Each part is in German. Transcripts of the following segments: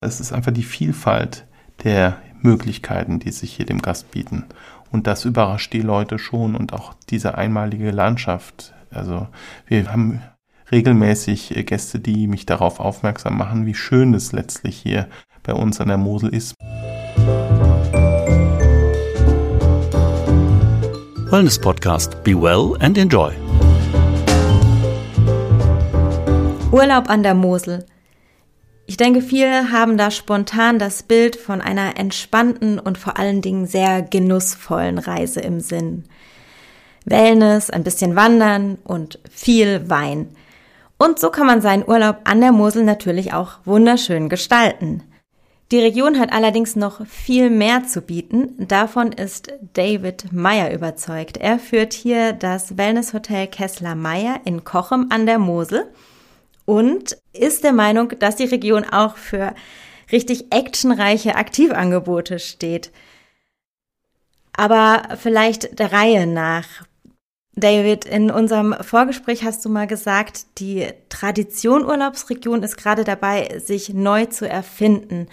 Es ist einfach die Vielfalt der Möglichkeiten, die sich hier dem Gast bieten. Und das überrascht die Leute schon und auch diese einmalige Landschaft. Also wir haben regelmäßig Gäste, die mich darauf aufmerksam machen, wie schön es letztlich hier bei uns an der Mosel ist. Wellness Podcast. Be well and enjoy. Urlaub an der Mosel. Ich denke, viele haben da spontan das Bild von einer entspannten und vor allen Dingen sehr genussvollen Reise im Sinn. Wellness, ein bisschen Wandern und viel Wein. Und so kann man seinen Urlaub an der Mosel natürlich auch wunderschön gestalten. Die Region hat allerdings noch viel mehr zu bieten. Davon ist David Meyer überzeugt. Er führt hier das Wellnesshotel Kessler Meyer in Cochem an der Mosel und ist der Meinung, dass die Region auch für richtig actionreiche Aktivangebote steht. Aber vielleicht der Reihe nach. David, in unserem Vorgespräch hast du mal gesagt, die Tradition Urlaubsregion ist gerade dabei, sich neu zu erfinden.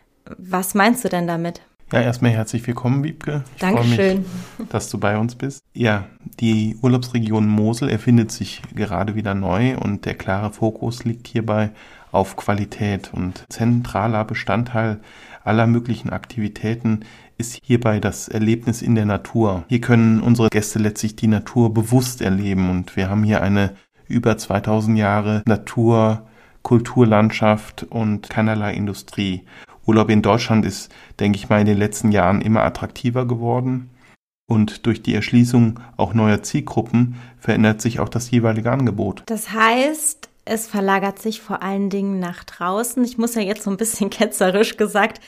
Was meinst du denn damit? Ja, erstmal herzlich willkommen, Wiebke. Dankeschön. Ich freue mich, dass du bei uns bist. Ja, die Urlaubsregion Mosel erfindet sich gerade wieder neu und der klare Fokus liegt hierbei auf Qualität. Und zentraler Bestandteil aller möglichen Aktivitäten ist hierbei das Erlebnis in der Natur. Hier können unsere Gäste letztlich die Natur bewusst erleben und wir haben hier eine über 2000 Jahre Natur, Kulturlandschaft und keinerlei Industrie. Urlaub in Deutschland ist, denke ich mal, in den letzten Jahren immer attraktiver geworden und durch die Erschließung auch neuer Zielgruppen verändert sich auch das jeweilige Angebot. Das heißt, es verlagert sich vor allen Dingen nach draußen. Ich muss ja jetzt so ein bisschen ketzerisch gesagt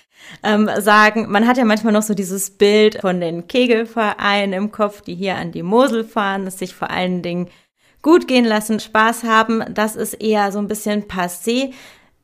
sagen, man hat ja manchmal noch so dieses Bild von den Kegelvereinen im Kopf, die hier an die Mosel fahren, es sich vor allen Dingen gut gehen lassen, Spaß haben. Das ist eher so ein bisschen passé.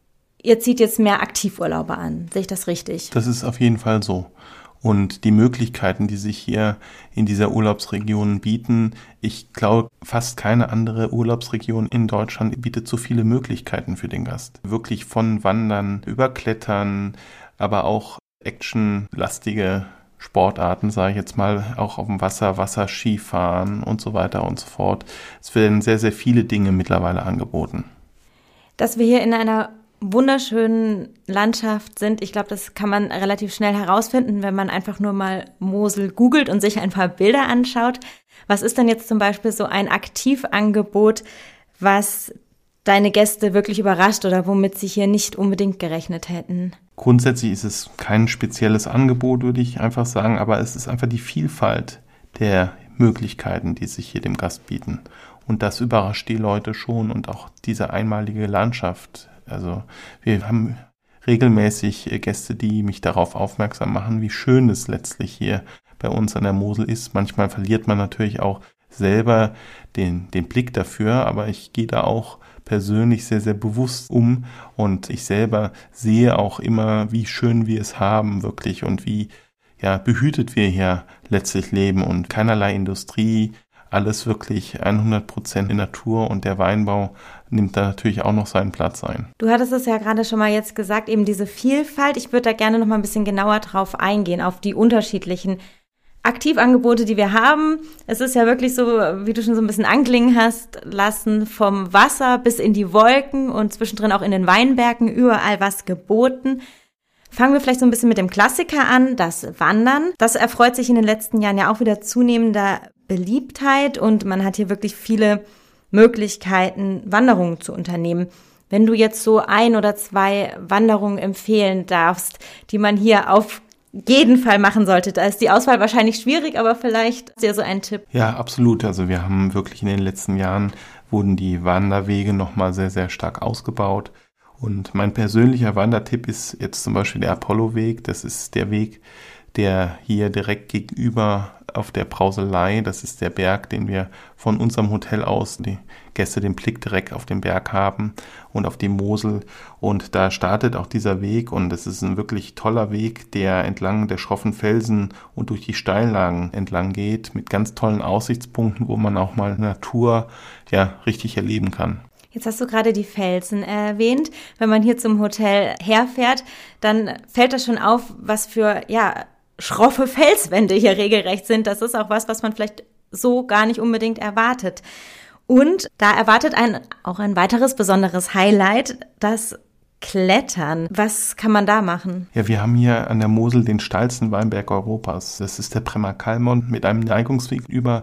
Ihr zieht jetzt mehr Aktivurlauber an. Sehe ich das richtig? Das ist auf jeden Fall so. Und die Möglichkeiten, die sich hier in dieser Urlaubsregion bieten, ich glaube, fast keine andere Urlaubsregion in Deutschland bietet so viele Möglichkeiten für den Gast. Wirklich von Wandern über Klettern, aber auch actionlastige Sportarten, sage ich jetzt mal, auch auf dem Wasser, Wasserskifahren und so weiter und so fort. Es werden sehr, sehr viele Dinge mittlerweile angeboten. Dass wir hier in einer wunderschönen Landschaft sind. Ich glaube, das kann man relativ schnell herausfinden, wenn man einfach nur mal Mosel googelt und sich ein paar Bilder anschaut. Was ist denn jetzt zum Beispiel so ein Aktivangebot, was deine Gäste wirklich überrascht oder womit sie hier nicht unbedingt gerechnet hätten? Grundsätzlich ist es kein spezielles Angebot, würde ich einfach sagen, aber es ist einfach die Vielfalt der Möglichkeiten, die sich hier dem Gast bieten. Und das überrascht die Leute schon und auch diese einmalige Landschaft. Also wir haben regelmäßig Gäste, die mich darauf aufmerksam machen, wie schön es letztlich hier bei uns an der Mosel ist. Manchmal verliert man natürlich auch selber den Blick dafür, aber ich gehe da auch persönlich sehr, sehr bewusst um und ich selber sehe auch immer, wie schön wir es haben wirklich und wie behütet wir hier letztlich leben und keinerlei Industrie, alles wirklich 100% in Natur und der Weinbau nimmt da natürlich auch noch seinen Platz ein. Du hattest es ja gerade schon mal jetzt gesagt, eben diese Vielfalt. Ich würde da gerne noch mal ein bisschen genauer drauf eingehen, auf die unterschiedlichen Aktivangebote, die wir haben. Es ist ja wirklich so, wie du schon so ein bisschen anklingen hast lassen, vom Wasser bis in die Wolken und zwischendrin auch in den Weinbergen überall was geboten. Fangen wir vielleicht so ein bisschen mit dem Klassiker an, das Wandern. Das erfreut sich in den letzten Jahren ja auch wieder zunehmender Beliebtheit und man hat hier wirklich viele Möglichkeiten, Wanderungen zu unternehmen. Wenn du jetzt so 1 oder 2 Wanderungen empfehlen darfst, die man hier auf jeden Fall machen sollte, da ist die Auswahl wahrscheinlich schwierig, aber vielleicht ist ja so ein Tipp. Ja, absolut. Also wir haben wirklich in den letzten Jahren wurden die Wanderwege nochmal sehr, sehr stark ausgebaut. Und mein persönlicher Wandertipp ist jetzt zum Beispiel der Apolloweg. Das ist der Weg, der hier direkt gegenüber auf der Brauselei, das ist der Berg, den wir von unserem Hotel aus, die Gäste den Blick direkt auf den Berg haben und auf die Mosel. Und da startet auch dieser Weg und es ist ein wirklich toller Weg, der entlang der schroffen Felsen und durch die Steillagen entlang geht, mit ganz tollen Aussichtspunkten, wo man auch mal Natur richtig erleben kann. Jetzt hast du gerade die Felsen erwähnt. Wenn man hier zum Hotel herfährt, dann fällt das schon auf, was für, schroffe Felswände hier regelrecht sind. Das ist auch was man vielleicht so gar nicht unbedingt erwartet. Und da erwartet einen auch ein weiteres besonderes Highlight, das Klettern. Was kann man da machen? Ja, wir haben hier an der Mosel den steilsten Weinberg Europas. Das ist der Premmer Kalmont mit einem Neigungsweg über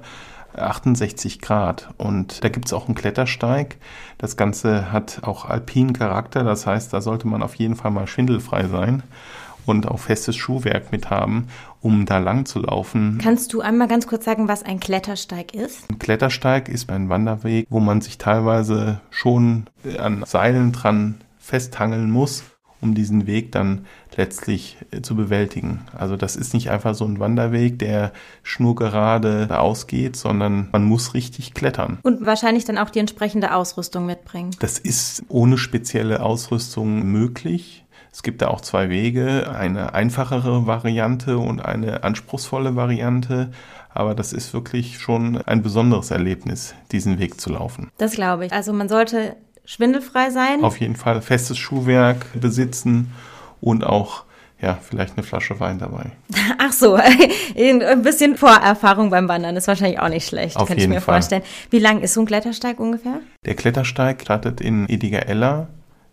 68 Grad. Und da gibt es auch einen Klettersteig. Das Ganze hat auch alpinen Charakter. Das heißt, da sollte man auf jeden Fall mal schwindelfrei sein und auch festes Schuhwerk mit haben, um da lang zu laufen. Kannst du einmal ganz kurz sagen, was ein Klettersteig ist? Ein Klettersteig ist ein Wanderweg, wo man sich teilweise schon an Seilen dran festhangeln muss, um diesen Weg dann letztlich zu bewältigen. Also das ist nicht einfach so ein Wanderweg, der schnurgerade ausgeht, sondern man muss richtig klettern. Und wahrscheinlich dann auch die entsprechende Ausrüstung mitbringen. Das ist ohne spezielle Ausrüstung möglich. Es gibt da auch 2 Wege, eine einfachere Variante und eine anspruchsvolle Variante. Aber das ist wirklich schon ein besonderes Erlebnis, diesen Weg zu laufen. Das glaube ich. Also man sollte schwindelfrei sein. Auf jeden Fall festes Schuhwerk besitzen und auch vielleicht eine Flasche Wein dabei. Ach so, ein bisschen Vorerfahrung beim Wandern ist wahrscheinlich auch nicht schlecht, Auf kann ich mir jeden Fall vorstellen. Wie lang ist so ein Klettersteig ungefähr? Der Klettersteig startet in Ediger-Eller.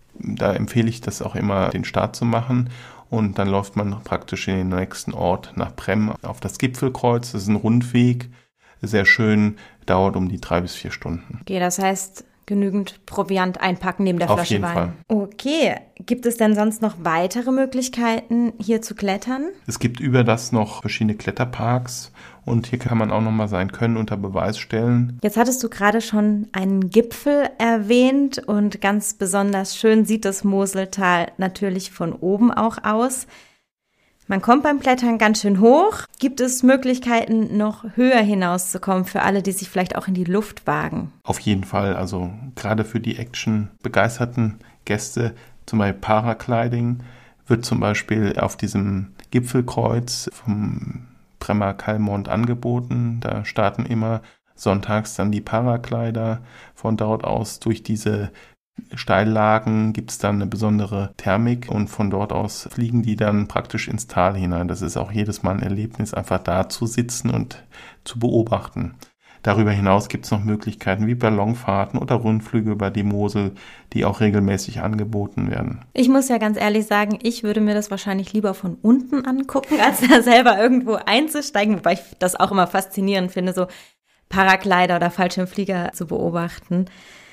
Da empfehle ich das auch immer, den Start zu machen. Und dann läuft man praktisch in den nächsten Ort nach Prem auf das Gipfelkreuz. Das ist ein Rundweg, sehr schön, dauert um die 3 bis 4 Stunden. Okay, das heißt, genügend Proviant einpacken neben der Flasche Wein. Auf jeden Fall. Okay, gibt es denn sonst noch weitere Möglichkeiten, hier zu klettern? Es gibt über das noch verschiedene Kletterparks und hier kann man auch nochmal sein Können unter Beweis stellen. Jetzt hattest du gerade schon einen Gipfel erwähnt und ganz besonders schön sieht das Moseltal natürlich von oben auch aus. Man kommt beim Klettern ganz schön hoch. Gibt es Möglichkeiten, noch höher hinauszukommen für alle, die sich vielleicht auch in die Luft wagen? Auf jeden Fall, also gerade für die Action-begeisterten Gäste, zum Beispiel Paragliding, wird zum Beispiel auf diesem Gipfelkreuz vom Premmer Kalmont angeboten. Da starten immer sonntags dann die Paraglider. Von dort aus durch diese Steillagen gibt es dann eine besondere Thermik und von dort aus fliegen die dann praktisch ins Tal hinein. Das ist auch jedes Mal ein Erlebnis, einfach da zu sitzen und zu beobachten. Darüber hinaus gibt es noch Möglichkeiten wie Ballonfahrten oder Rundflüge über die Mosel, die auch regelmäßig angeboten werden. Ich muss ja ganz ehrlich sagen, ich würde mir das wahrscheinlich lieber von unten angucken, als da selber irgendwo einzusteigen, wobei ich das auch immer faszinierend finde, so Paraglider oder Fallschirmflieger zu beobachten.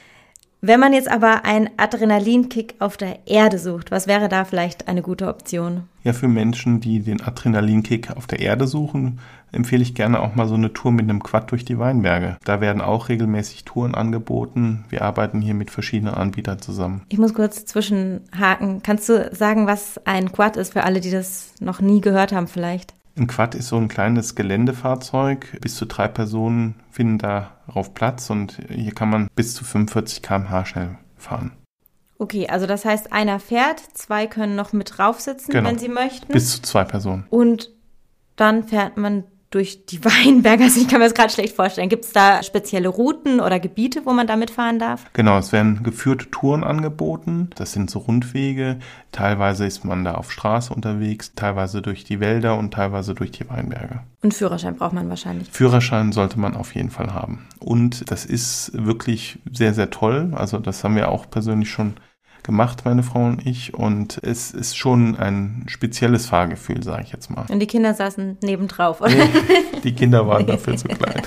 Wenn man jetzt aber einen Adrenalinkick auf der Erde sucht, was wäre da vielleicht eine gute Option? Ja, für Menschen, die den Adrenalinkick auf der Erde suchen, empfehle ich gerne auch mal so eine Tour mit einem Quad durch die Weinberge. Da werden auch regelmäßig Touren angeboten. Wir arbeiten hier mit verschiedenen Anbietern zusammen. Ich muss kurz zwischenhaken. Kannst du sagen, was ein Quad ist für alle, die das noch nie gehört haben vielleicht? Ein Quad ist so ein kleines Geländefahrzeug. Bis zu 3 Personen finden darauf Platz und hier kann man bis zu 45 km/h schnell fahren. Okay, also das heißt, einer fährt, 2 können noch mit drauf sitzen, Genau. wenn sie möchten. Bis zu 2 Personen. Und dann fährt man durch die Weinberge. Also ich kann mir das gerade schlecht vorstellen. Gibt es da spezielle Routen oder Gebiete, wo man da mitfahren darf? Genau, es werden geführte Touren angeboten. Das sind so Rundwege. Teilweise ist man da auf Straße unterwegs, teilweise durch die Wälder und teilweise durch die Weinberge. Und Führerschein braucht man wahrscheinlich. Führerschein sollte man auf jeden Fall haben. Und das ist wirklich sehr, sehr toll. Also das haben wir auch persönlich schon gemacht, meine Frau und ich. Und es ist schon ein spezielles Fahrgefühl, sage ich jetzt mal. Und die Kinder saßen nebendrauf, oder? Nee, die Kinder waren dafür zu klein.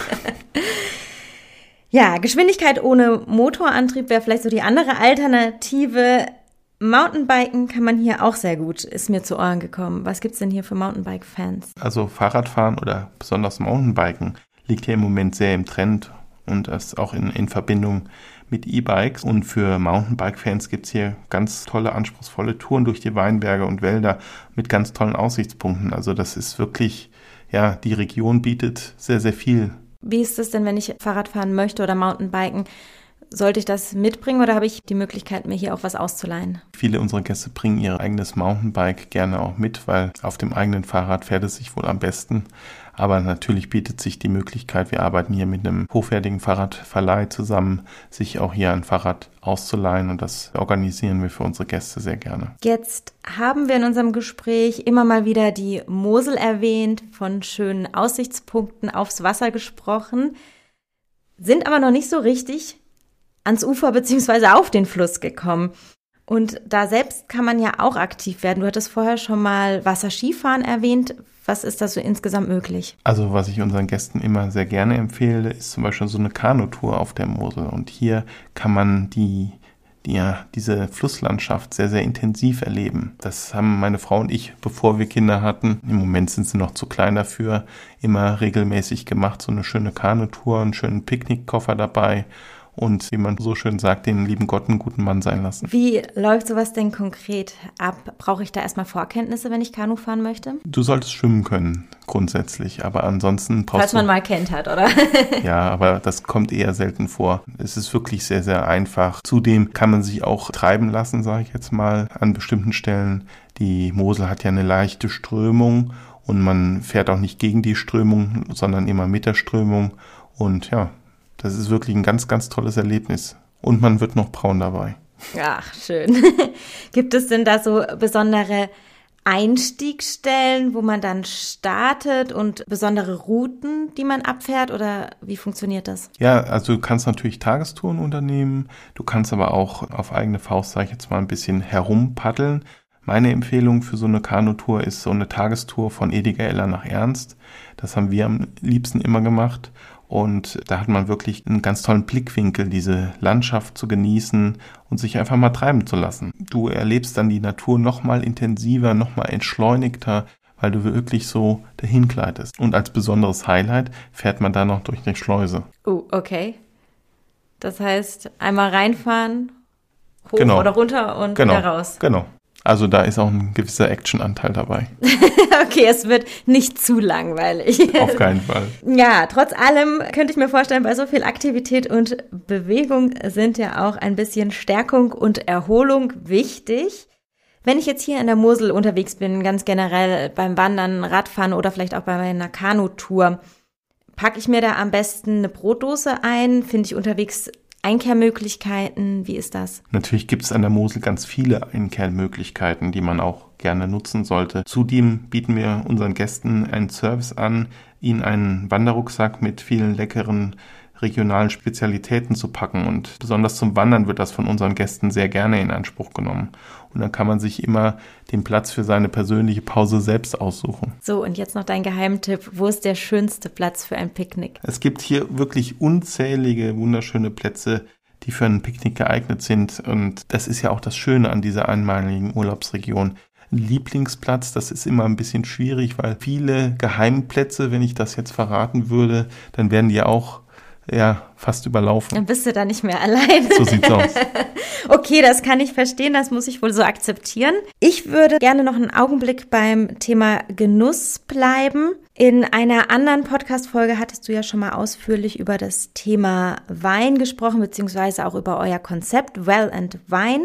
Ja, Geschwindigkeit ohne Motorantrieb wäre vielleicht so die andere Alternative. Mountainbiken kann man hier auch sehr gut, ist mir zu Ohren gekommen. Was gibt's denn hier für Mountainbike-Fans? Also Fahrradfahren oder besonders Mountainbiken liegt hier im Moment sehr im Trend und das auch in Verbindung mit E-Bikes. Und für Mountainbike-Fans gibt es hier ganz tolle, anspruchsvolle Touren durch die Weinberge und Wälder mit ganz tollen Aussichtspunkten. Also das ist wirklich, ja, die Region bietet sehr, sehr viel. Wie ist es denn, wenn ich Fahrrad fahren möchte oder Mountainbiken? Sollte ich das mitbringen oder habe ich die Möglichkeit, mir hier auch was auszuleihen? Viele unserer Gäste bringen ihr eigenes Mountainbike gerne auch mit, weil auf dem eigenen Fahrrad fährt es sich wohl am besten. Aber natürlich bietet sich die Möglichkeit, wir arbeiten hier mit einem hochwertigen Fahrradverleih zusammen, sich auch hier ein Fahrrad auszuleihen, und das organisieren wir für unsere Gäste sehr gerne. Jetzt haben wir in unserem Gespräch immer mal wieder die Mosel erwähnt, von schönen Aussichtspunkten aufs Wasser gesprochen, sind aber noch nicht so richtig ans Ufer bzw. auf den Fluss gekommen. Und da selbst kann man ja auch aktiv werden. Du hattest vorher schon mal Wasserskifahren erwähnt. Was ist da so insgesamt möglich? Also was ich unseren Gästen immer sehr gerne empfehle, ist zum Beispiel so eine Kanutour auf der Mosel. Und hier kann man diese Flusslandschaft sehr, sehr intensiv erleben. Das haben meine Frau und ich, bevor wir Kinder hatten, im Moment sind sie noch zu klein dafür, immer regelmäßig gemacht. So eine schöne Kanutour, einen schönen Picknickkoffer dabei. Und wie man so schön sagt, den lieben Gott einen guten Mann sein lassen. Wie läuft sowas denn konkret ab? Brauche ich da erstmal Vorkenntnisse, wenn ich Kanu fahren möchte? Du solltest schwimmen können, grundsätzlich. Aber ansonsten brauchst Falls man mal kennt hat, oder? Ja, aber das kommt eher selten vor. Es ist wirklich sehr, sehr einfach. Zudem kann man sich auch treiben lassen, sage ich jetzt mal, an bestimmten Stellen. Die Mosel hat ja eine leichte Strömung und man fährt auch nicht gegen die Strömung, sondern immer mit der Strömung. Und ja, das ist wirklich ein ganz, ganz tolles Erlebnis. Und man wird noch braun dabei. Ach, schön. Gibt es denn da so besondere Einstiegsstellen, wo man dann startet, und besondere Routen, die man abfährt, oder wie funktioniert das? Ja, also du kannst natürlich Tagestouren unternehmen. Du kannst aber auch auf eigene Faust, sag ich jetzt mal, ein bisschen herumpaddeln. Meine Empfehlung für so eine Kanutour ist so eine Tagestour von Ediger-Eller nach Ernst. Das haben wir am liebsten immer gemacht. Und da hat man wirklich einen ganz tollen Blickwinkel, diese Landschaft zu genießen und sich einfach mal treiben zu lassen. Du erlebst dann die Natur noch mal intensiver, noch mal entschleunigter, weil du wirklich so dahin gleitest. Und als besonderes Highlight fährt man da noch durch eine Schleuse. Okay. Das heißt, einmal reinfahren, hoch oder runter und wieder raus. Genau. Also da ist auch ein gewisser Actionanteil dabei. Okay, es wird nicht zu langweilig. Auf keinen Fall. Ja, trotz allem könnte ich mir vorstellen, bei so viel Aktivität und Bewegung sind ja auch ein bisschen Stärkung und Erholung wichtig. Wenn ich jetzt hier in der Mosel unterwegs bin, ganz generell beim Wandern, Radfahren oder vielleicht auch bei meiner Kanutour, packe ich mir da am besten eine Brotdose ein? Finde ich unterwegs Einkehrmöglichkeiten? Wie ist das? Natürlich gibt es an der Mosel ganz viele Einkehrmöglichkeiten, die man auch gerne nutzen sollte. Zudem bieten wir unseren Gästen einen Service an, ihnen einen Wanderrucksack mit vielen leckeren regionalen Spezialitäten zu packen. Und besonders zum Wandern wird das von unseren Gästen sehr gerne in Anspruch genommen. Und dann kann man sich immer den Platz für seine persönliche Pause selbst aussuchen. So, und jetzt noch dein Geheimtipp. Wo ist der schönste Platz für ein Picknick? Es gibt hier wirklich unzählige, wunderschöne Plätze, die für ein Picknick geeignet sind. Und das ist ja auch das Schöne an dieser einmaligen Urlaubsregion. Lieblingsplatz, das ist immer ein bisschen schwierig, weil viele Geheimplätze, wenn ich das jetzt verraten würde, dann werden die auch fast überlaufen. Dann bist du da nicht mehr allein. So sieht's aus. Okay, das kann ich verstehen, das muss ich wohl so akzeptieren. Ich würde gerne noch einen Augenblick beim Thema Genuss bleiben. In einer anderen Podcast-Folge hattest du ja schon mal ausführlich über das Thema Wein gesprochen, beziehungsweise auch über euer Konzept Well and Wine.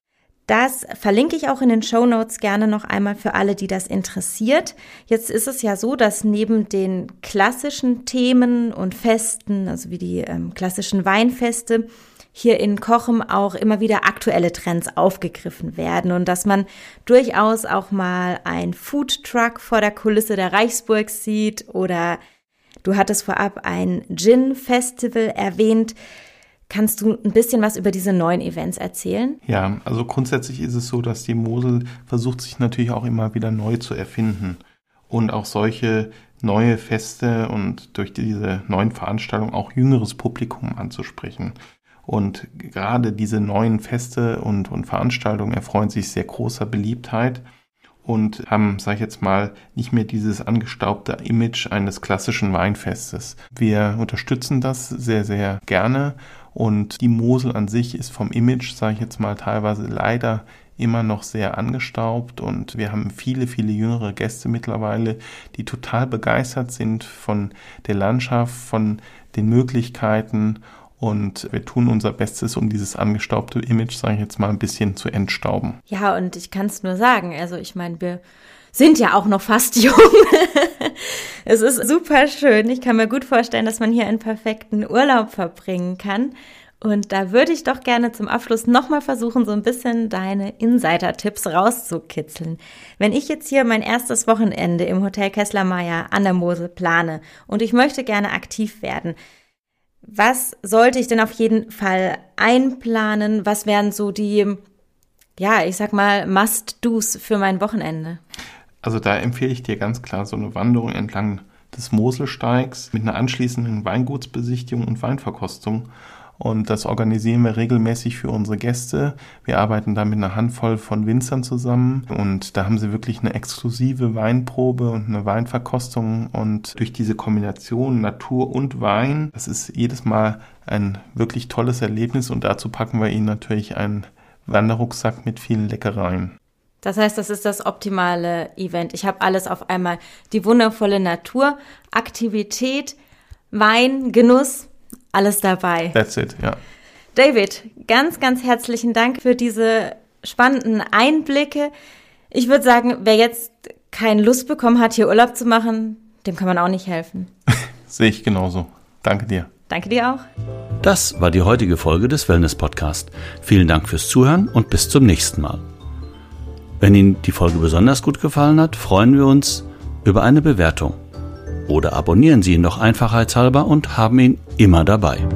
Das verlinke ich auch in den Shownotes gerne noch einmal für alle, die das interessiert. Jetzt ist es ja so, dass neben den klassischen Themen und Festen, also wie die klassischen Weinfeste, hier in Cochem auch immer wieder aktuelle Trends aufgegriffen werden und dass man durchaus auch mal ein Foodtruck vor der Kulisse der Reichsburg sieht, oder du hattest vorab ein Gin-Festival erwähnt. Kannst du ein bisschen was über diese neuen Events erzählen? Ja, also grundsätzlich ist es so, dass die Mosel versucht, sich natürlich auch immer wieder neu zu erfinden und auch solche neue Feste und durch diese neuen Veranstaltungen auch jüngeres Publikum anzusprechen. Und gerade diese neuen Feste und Veranstaltungen erfreuen sich sehr großer Beliebtheit und haben, sag ich jetzt mal, nicht mehr dieses angestaubte Image eines klassischen Weinfestes. Wir unterstützen das sehr, sehr gerne. Und die Mosel an sich ist vom Image, sage ich jetzt mal, teilweise leider immer noch sehr angestaubt. Und wir haben viele, viele jüngere Gäste mittlerweile, die total begeistert sind von der Landschaft, von den Möglichkeiten. und wir tun unser Bestes, um dieses angestaubte Image, sage ich jetzt mal, ein bisschen zu entstauben. Ja, und ich kann es nur sagen, also ich meine, wir sind ja auch noch fast jung. Es ist super schön. Ich kann mir gut vorstellen, dass man hier einen perfekten Urlaub verbringen kann. Und da würde ich doch gerne zum Abschluss nochmal versuchen, so ein bisschen deine Insider-Tipps rauszukitzeln. Wenn ich jetzt hier mein erstes Wochenende im Hotel Kessler-Meier an der Mosel plane und ich möchte gerne aktiv werden, was sollte ich denn auf jeden Fall einplanen? Was wären so die, ja, ich sag mal, Must-Dos für mein Wochenende? Also da empfehle ich dir ganz klar so eine Wanderung entlang des Moselsteigs mit einer anschließenden Weingutsbesichtigung und Weinverkostung. Und das organisieren wir regelmäßig für unsere Gäste. Wir arbeiten da mit einer Handvoll von Winzern zusammen und da haben sie wirklich eine exklusive Weinprobe und eine Weinverkostung. Und durch diese Kombination Natur und Wein, das ist jedes Mal ein wirklich tolles Erlebnis und dazu packen wir ihnen natürlich einen Wanderrucksack mit vielen Leckereien. Das heißt, das ist das optimale Event. Ich habe alles auf einmal. Die wundervolle Natur, Aktivität, Wein, Genuss, alles dabei. That's it, ja. David, ganz, ganz herzlichen Dank für diese spannenden Einblicke. Ich würde sagen, wer jetzt keine Lust bekommen hat, hier Urlaub zu machen, dem kann man auch nicht helfen. Sehe ich genauso. Danke dir. Danke dir auch. Das war die heutige Folge des Wellness-Podcast. Vielen Dank fürs Zuhören und bis zum nächsten Mal. Wenn Ihnen die Folge besonders gut gefallen hat, freuen wir uns über eine Bewertung. Oder abonnieren Sie ihn doch einfachheitshalber und haben ihn immer dabei.